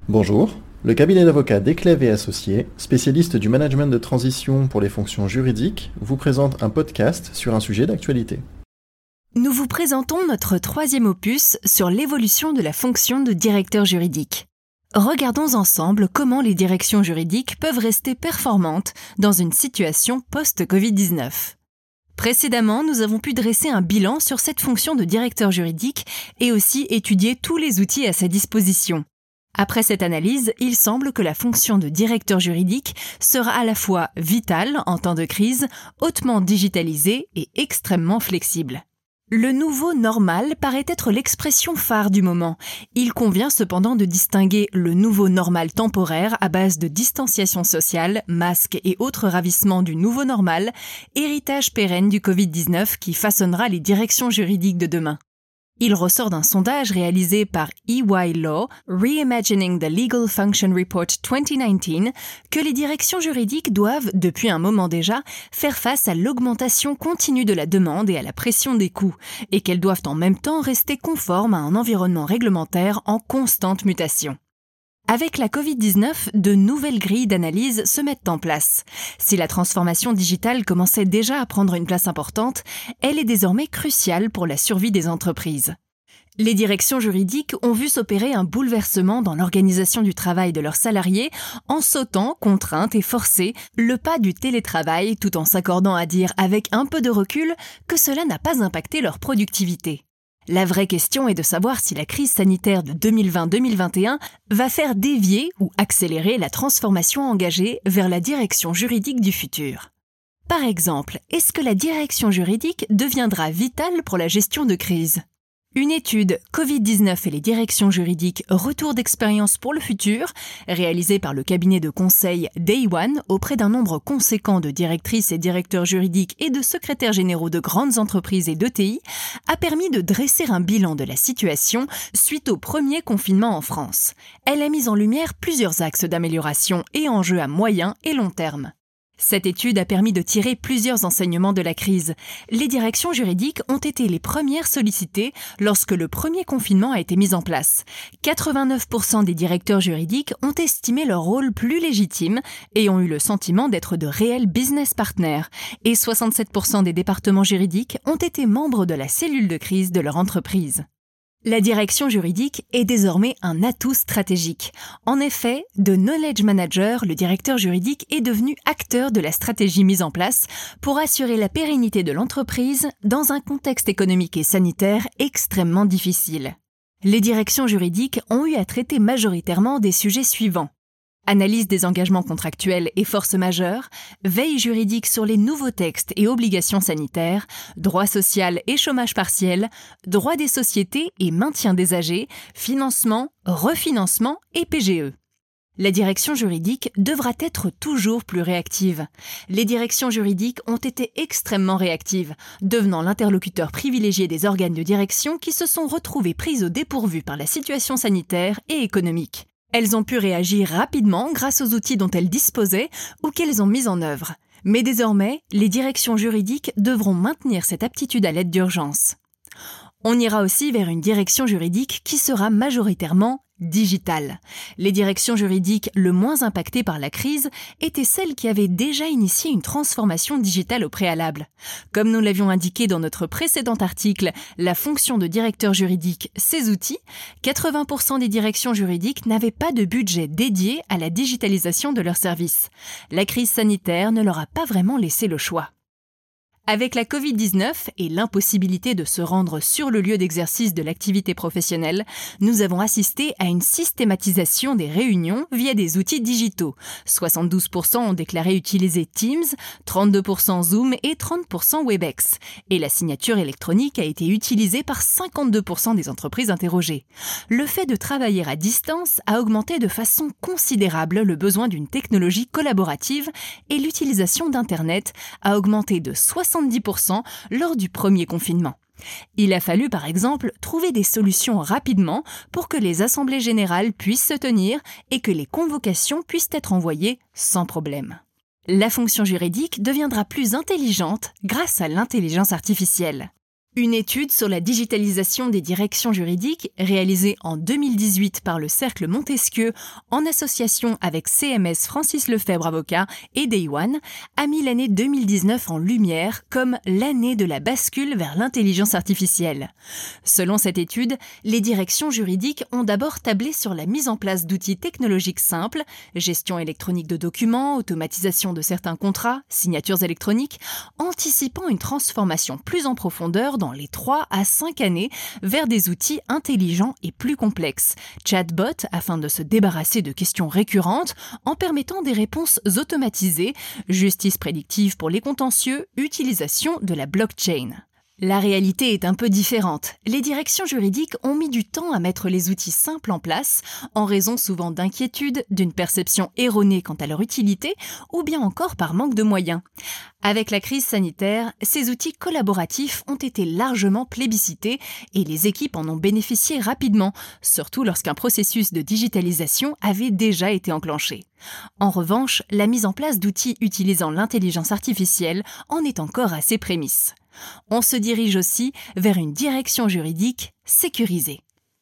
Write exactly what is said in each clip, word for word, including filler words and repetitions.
Bonjour, le cabinet d'avocats Desclèves et Associés, spécialiste du management de transition pour les fonctions juridiques, vous présente un podcast sur un sujet d'actualité. Nous vous présentons notre troisième opus sur l'évolution de la fonction de directeur juridique. Regardons ensemble comment les directions juridiques peuvent rester performantes dans une situation post-covid dix-neuf. Précédemment, nous avons pu dresser un bilan sur cette fonction de directeur juridique et aussi étudier tous les outils à sa disposition. Après cette analyse, il semble que la fonction de directeur juridique sera à la fois vitale en temps de crise, hautement digitalisée et extrêmement flexible. Le nouveau normal paraît être l'expression phare du moment. Il convient cependant de distinguer le nouveau normal temporaire à base de distanciation sociale, masques et autres ravissements du nouveau normal, héritage pérenne du covid dix-neuf qui façonnera les directions juridiques de demain. Il ressort d'un sondage réalisé par E Y Law, Reimagining the Legal Function Report vingt dix-neuf, que les directions juridiques doivent, depuis un moment déjà, faire face à l'augmentation continue de la demande et à la pression des coûts, et qu'elles doivent en même temps rester conformes à un environnement réglementaire en constante mutation. Avec la covid dix-neuf, de nouvelles grilles d'analyse se mettent en place. Si la transformation digitale commençait déjà à prendre une place importante, elle est désormais cruciale pour la survie des entreprises. Les directions juridiques ont vu s'opérer un bouleversement dans l'organisation du travail de leurs salariés en sautant, contraintes et forcées, le pas du télétravail tout en s'accordant à dire avec un peu de recul que cela n'a pas impacté leur productivité. La vraie question est de savoir si la crise sanitaire de deux mille vingt deux mille vingt et un va faire dévier ou accélérer la transformation engagée vers la direction juridique du futur. Par exemple, est-ce que la direction juridique deviendra vitale pour la gestion de crise ? Une étude covid dix-neuf et les directions juridiques retour d'expérience pour le futur, réalisée par le cabinet de conseil Day One auprès d'un nombre conséquent de directrices et directeurs juridiques et de secrétaires généraux de grandes entreprises et d'E T I, a permis de dresser un bilan de la situation suite au premier confinement en France. Elle a mis en lumière plusieurs axes d'amélioration et enjeux à moyen et long terme. Cette étude a permis de tirer plusieurs enseignements de la crise. Les directions juridiques ont été les premières sollicitées lorsque le premier confinement a été mis en place. quatre-vingt-neuf pour cent des directeurs juridiques ont estimé leur rôle plus légitime et ont eu le sentiment d'être de réels business partners. Et soixante-sept pour cent des départements juridiques ont été membres de la cellule de crise de leur entreprise. La direction juridique est désormais un atout stratégique. En effet, de knowledge manager, le directeur juridique est devenu acteur de la stratégie mise en place pour assurer la pérennité de l'entreprise dans un contexte économique et sanitaire extrêmement difficile. Les directions juridiques ont eu à traiter majoritairement des sujets suivants. Analyse des engagements contractuels et force majeure, veille juridique sur les nouveaux textes et obligations sanitaires, droit social et chômage partiel, droit des sociétés et maintien des âgés, financement, refinancement et P G E. La direction juridique devra être toujours plus réactive. Les directions juridiques ont été extrêmement réactives, devenant l'interlocuteur privilégié des organes de direction qui se sont retrouvés pris au dépourvu par la situation sanitaire et économique. Elles ont pu réagir rapidement grâce aux outils dont elles disposaient ou qu'elles ont mis en œuvre. Mais désormais, les directions juridiques devront maintenir cette aptitude à l'aide d'urgence. On ira aussi vers une direction juridique qui sera majoritairement digitale. Les directions juridiques le moins impactées par la crise étaient celles qui avaient déjà initié une transformation digitale au préalable. Comme nous l'avions indiqué dans notre précédent article, la fonction de directeur juridique, ses outils, quatre-vingts pour cent des directions juridiques n'avaient pas de budget dédié à la digitalisation de leurs services. La crise sanitaire ne leur a pas vraiment laissé le choix. Avec la covid dix-neuf et l'impossibilité de se rendre sur le lieu d'exercice de l'activité professionnelle, nous avons assisté à une systématisation des réunions via des outils digitaux. soixante-douze pour cent ont déclaré utiliser Teams, trente-deux pour cent Zoom et trente pour cent Webex. Et la signature électronique a été utilisée par cinquante-deux pour cent des entreprises interrogées. Le fait de travailler à distance a augmenté de façon considérable le besoin d'une technologie collaborative et l'utilisation d'Internet a augmenté de soixante soixante-dix pour cent lors du premier confinement. Il a fallu par exemple trouver des solutions rapidement pour que les assemblées générales puissent se tenir et que les convocations puissent être envoyées sans problème. La fonction juridique deviendra plus intelligente grâce à l'intelligence artificielle. Une étude sur la digitalisation des directions juridiques, réalisée en deux mille dix-huit par le Cercle Montesquieu en association avec C M S Francis Lefebvre Avocat et Day One, a mis l'année deux mille dix-neuf en lumière comme l'année de la bascule vers l'intelligence artificielle. Selon cette étude, les directions juridiques ont d'abord tablé sur la mise en place d'outils technologiques simples, gestion électronique de documents, automatisation de certains contrats, signatures électroniques, anticipant une transformation plus en profondeur dans les trois à cinq années vers des outils intelligents et plus complexes, chatbots afin de se débarrasser de questions récurrentes en permettant des réponses automatisées, justice prédictive pour les contentieux, utilisation de la blockchain. La réalité est un peu différente. Les directions juridiques ont mis du temps à mettre les outils simples en place, en raison souvent d'inquiétudes, d'une perception erronée quant à leur utilité, ou bien encore par manque de moyens. Avec la crise sanitaire, ces outils collaboratifs ont été largement plébiscités et les équipes en ont bénéficié rapidement, surtout lorsqu'un processus de digitalisation avait déjà été enclenché. En revanche, la mise en place d'outils utilisant l'intelligence artificielle en est encore à ses prémices. On se dirige aussi vers une direction juridique sécurisée.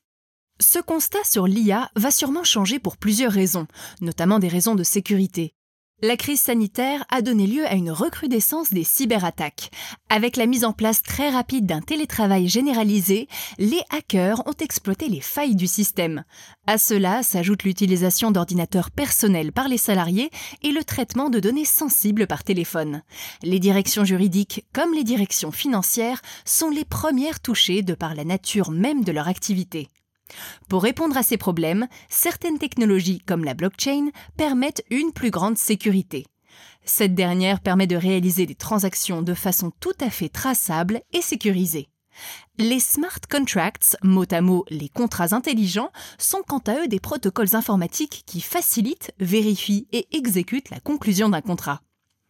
Ce constat sur l'I A va sûrement changer pour plusieurs raisons, notamment des raisons de sécurité. La crise sanitaire a donné lieu à une recrudescence des cyberattaques. Avec la mise en place très rapide d'un télétravail généralisé, les hackers ont exploité les failles du système. À cela s'ajoute l'utilisation d'ordinateurs personnels par les salariés et le traitement de données sensibles par téléphone. Les directions juridiques, comme les directions financières, sont les premières touchées de par la nature même de leur activité. Pour répondre à ces problèmes, certaines technologies comme la blockchain permettent une plus grande sécurité. Cette dernière permet de réaliser des transactions de façon tout à fait traçable et sécurisée. Les smart contracts, mot à mot les contrats intelligents, sont quant à eux des protocoles informatiques qui facilitent, vérifient et exécutent la conclusion d'un contrat.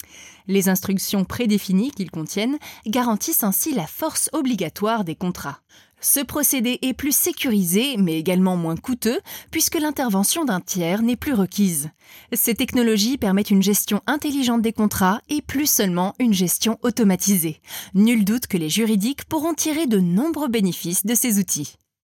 Les instructions prédéfinies qu'ils contiennent garantissent ainsi la force obligatoire des contrats. Ce procédé est plus sécurisé, mais également moins coûteux, puisque l'intervention d'un tiers n'est plus requise. Ces technologies permettent une gestion intelligente des contrats et plus seulement une gestion automatisée. Nul doute que les juridiques pourront tirer de nombreux bénéfices de ces outils.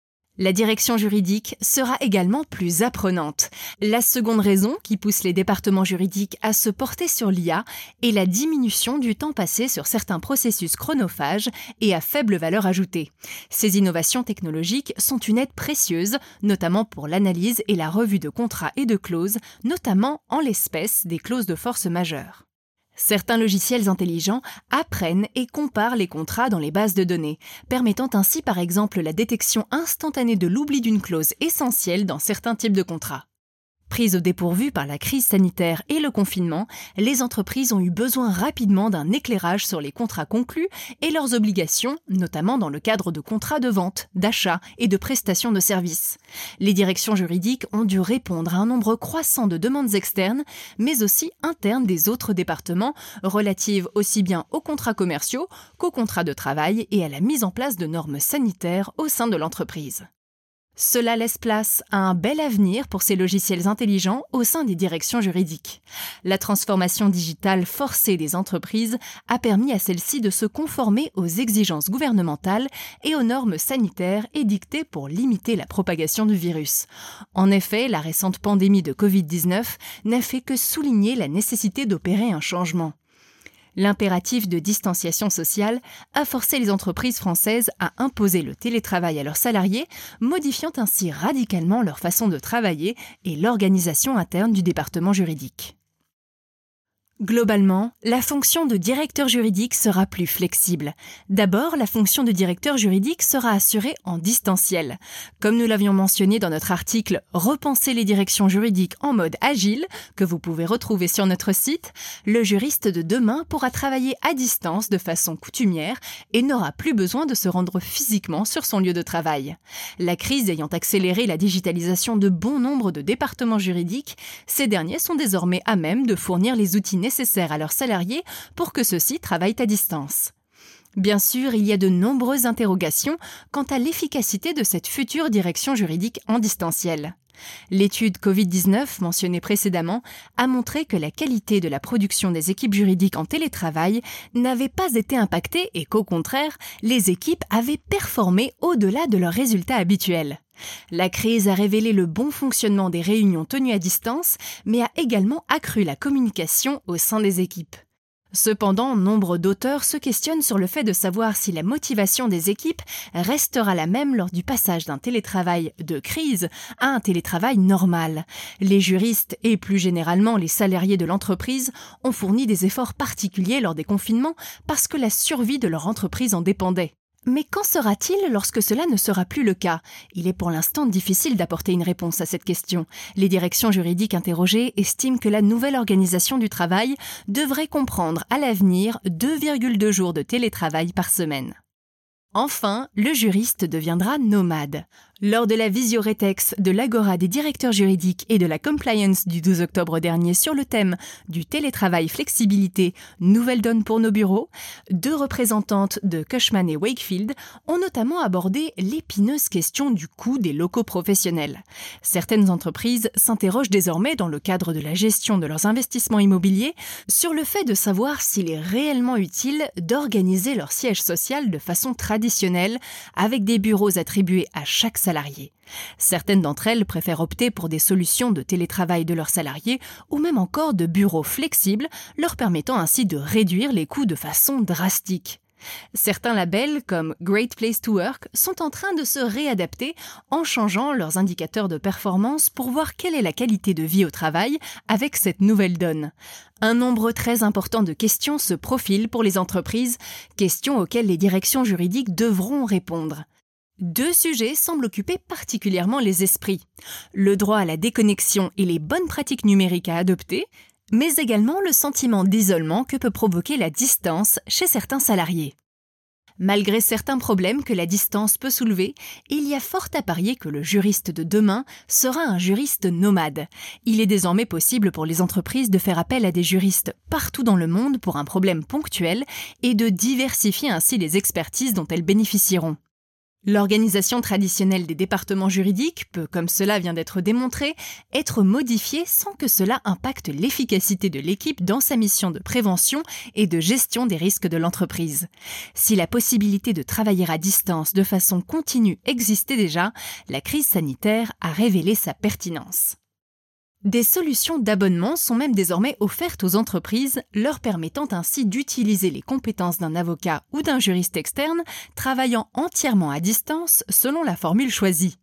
La direction juridique sera également plus apprenante. La seconde raison qui pousse les départements juridiques à se porter sur l'I A est la diminution du temps passé sur certains processus chronophages et à faible valeur ajoutée. Ces innovations technologiques sont une aide précieuse, notamment pour l'analyse et la revue de contrats et de clauses, notamment en l'espèce des clauses de force majeure. Certains logiciels intelligents apprennent et comparent les contrats dans les bases de données, permettant ainsi par exemple la détection instantanée de l'oubli d'une clause essentielle dans certains types de contrats. Prises au dépourvu par la crise sanitaire et le confinement, les entreprises ont eu besoin rapidement d'un éclairage sur les contrats conclus et leurs obligations, notamment dans le cadre de contrats de vente, d'achat et de prestation de services. Les directions juridiques ont dû répondre à un nombre croissant de demandes externes, mais aussi internes des autres départements, relatives aussi bien aux contrats commerciaux qu'aux contrats de travail et à la mise en place de normes sanitaires au sein de l'entreprise. Cela laisse place à un bel avenir pour ces logiciels intelligents au sein des directions juridiques. La transformation digitale forcée des entreprises a permis à celles-ci de se conformer aux exigences gouvernementales et aux normes sanitaires édictées pour limiter la propagation du virus. En effet, la récente pandémie de covid dix-neuf n'a fait que souligner la nécessité d'opérer un changement. L'impératif de distanciation sociale a forcé les entreprises françaises à imposer le télétravail à leurs salariés, modifiant ainsi radicalement leur façon de travailler et l'organisation interne du département juridique. Globalement, la fonction de directeur juridique sera plus flexible. D'abord, la fonction de directeur juridique sera assurée en distanciel. Comme nous l'avions mentionné dans notre article « Repenser les directions juridiques en mode agile » que vous pouvez retrouver sur notre site, le juriste de demain pourra travailler à distance de façon coutumière et n'aura plus besoin de se rendre physiquement sur son lieu de travail. La crise ayant accéléré la digitalisation de bon nombre de départements juridiques, ces derniers sont désormais à même de fournir les outils nécessaires nécessaires à leurs salariés pour que ceux-ci travaillent à distance. Bien sûr, il y a de nombreuses interrogations quant à l'efficacité de cette future direction juridique en distanciel. L'étude covid dix-neuf mentionnée précédemment a montré que la qualité de la production des équipes juridiques en télétravail n'avait pas été impactée et qu'au contraire, les équipes avaient performé au-delà de leurs résultats habituels. La crise a révélé le bon fonctionnement des réunions tenues à distance, mais a également accru la communication au sein des équipes. Cependant, nombre d'auteurs se questionnent sur le fait de savoir si la motivation des équipes restera la même lors du passage d'un télétravail de crise à un télétravail normal. Les juristes et plus généralement les salariés de l'entreprise ont fourni des efforts particuliers lors des confinements parce que la survie de leur entreprise en dépendait. Mais qu'en sera-t-il lorsque cela ne sera plus le cas ? Il est pour l'instant difficile d'apporter une réponse à cette question. Les directions juridiques interrogées estiment que la nouvelle organisation du travail devrait comprendre à l'avenir deux virgule deux jours de télétravail par semaine. Enfin, le juriste deviendra nomade. Lors de la visio-rétex de l'Agora des directeurs juridiques et de la compliance du douze octobre dernier sur le thème du télétravail flexibilité, nouvelle donne pour nos bureaux, deux représentantes de Cushman et Wakefield ont notamment abordé l'épineuse question du coût des locaux professionnels. Certaines entreprises s'interrogent désormais dans le cadre de la gestion de leurs investissements immobiliers sur le fait de savoir s'il est réellement utile d'organiser leur siège social de façon traditionnelle avec des bureaux attribués à chaque salarié. Certaines d'entre elles préfèrent opter pour des solutions de télétravail de leurs salariés ou même encore de bureaux flexibles, leur permettant ainsi de réduire les coûts de façon drastique. Certains labels, comme Great Place to Work, sont en train de se réadapter en changeant leurs indicateurs de performance pour voir quelle est la qualité de vie au travail avec cette nouvelle donne. Un nombre très important de questions se profilent pour les entreprises, questions auxquelles les directions juridiques devront répondre. Deux sujets semblent occuper particulièrement les esprits. Le droit à la déconnexion et les bonnes pratiques numériques à adopter, mais également le sentiment d'isolement que peut provoquer la distance chez certains salariés. Malgré certains problèmes que la distance peut soulever, il y a fort à parier que le juriste de demain sera un juriste nomade. Il est désormais possible pour les entreprises de faire appel à des juristes partout dans le monde pour un problème ponctuel et de diversifier ainsi les expertises dont elles bénéficieront. L'organisation traditionnelle des départements juridiques peut, comme cela vient d'être démontré, être modifiée sans que cela impacte l'efficacité de l'équipe dans sa mission de prévention et de gestion des risques de l'entreprise. Si la possibilité de travailler à distance de façon continue existait déjà, la crise sanitaire a révélé sa pertinence. Des solutions d'abonnement sont même désormais offertes aux entreprises, leur permettant ainsi d'utiliser les compétences d'un avocat ou d'un juriste externe travaillant entièrement à distance selon la formule choisie.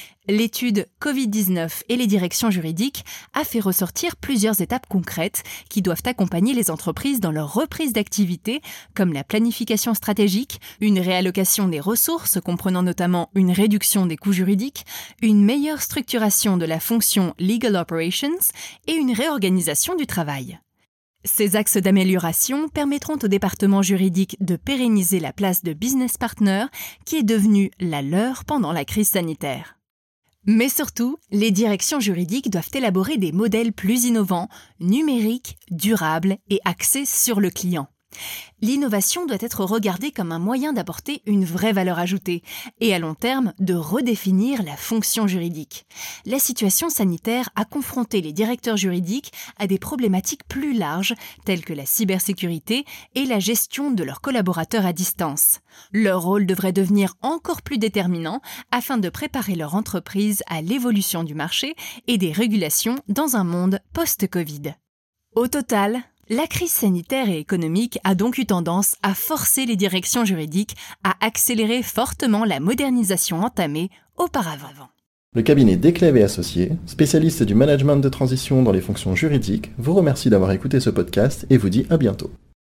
L'étude covid dix-neuf et les directions juridiques a fait ressortir plusieurs étapes concrètes qui doivent accompagner les entreprises dans leur reprise d'activité, comme la planification stratégique, une réallocation des ressources comprenant notamment une réduction des coûts juridiques, une meilleure structuration de la fonction Legal Operations et une réorganisation du travail. Ces axes d'amélioration permettront au département juridique de pérenniser la place de business partner qui est devenue la leur pendant la crise sanitaire. Mais surtout, les directions juridiques doivent élaborer des modèles plus innovants, numériques, durables et axés sur le client. L'innovation doit être regardée comme un moyen d'apporter une vraie valeur ajoutée et à long terme de redéfinir la fonction juridique. La situation sanitaire a confronté les directeurs juridiques à des problématiques plus larges telles que la cybersécurité et la gestion de leurs collaborateurs à distance. Leur rôle devrait devenir encore plus déterminant afin de préparer leur entreprise à l'évolution du marché et des régulations dans un monde post-Covid. Au total, la crise sanitaire et économique a donc eu tendance à forcer les directions juridiques à accélérer fortement la modernisation entamée auparavant. Le cabinet Desclèves et Associés, spécialiste du management de transition dans les fonctions juridiques, vous remercie d'avoir écouté ce podcast et vous dit à bientôt.